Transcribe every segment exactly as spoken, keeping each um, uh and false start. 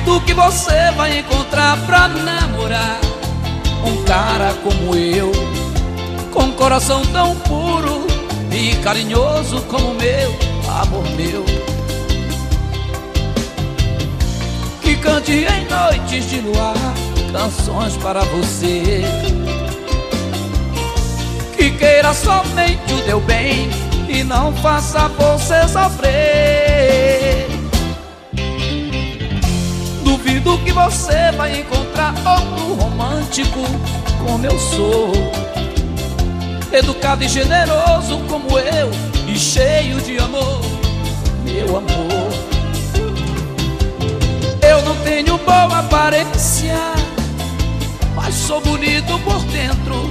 Duvido que você vai encontrar pra namorar um cara como eu, com um coração tão puro e carinhoso como o meu, amor meu. Que cante em noites de luar canções para você, que queira somente o teu bem e não faça você sofrer. Duvido que você vai encontrar outro romântico como eu sou, educado e generoso como eu e cheio de amor, meu amor. Eu não tenho boa aparência, mas sou bonito por dentro,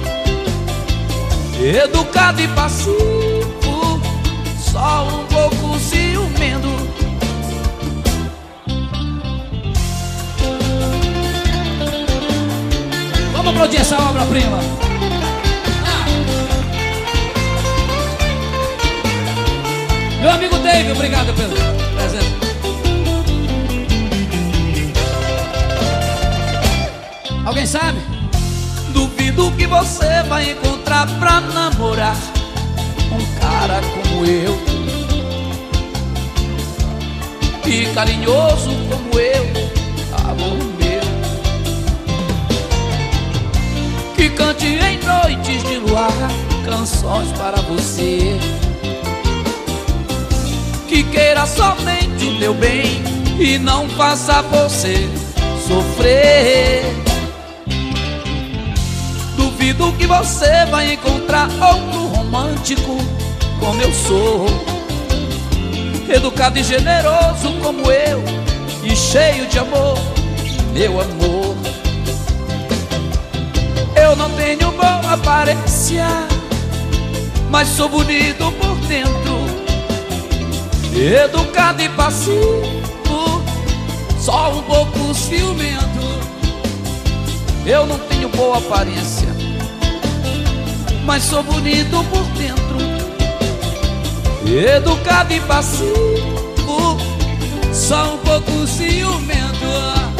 educado e passivo, só um pouco ciumento. Vamos aplaudir essa obra-prima. Ah. Meu amigo Dave, obrigado pelo presente. Alguém sabe? Duvido que você vai encontrar pra namorar um cara como eu, e carinhoso como eu, amor meu. Que cante em noites de luar canções para você, que queira somente o teu bem e não faça você sofrer. Duvido que você vai encontrar outro romântico como eu sou, educado e generoso como eu e cheio de amor, meu amor. Eu não tenho boa aparência, mas sou bonito por dentro, educado e passivo, só um pouco ciumento. Eu não tenho boa aparência, mas sou bonito por dentro, educado e passivo, só um pouco ciumento.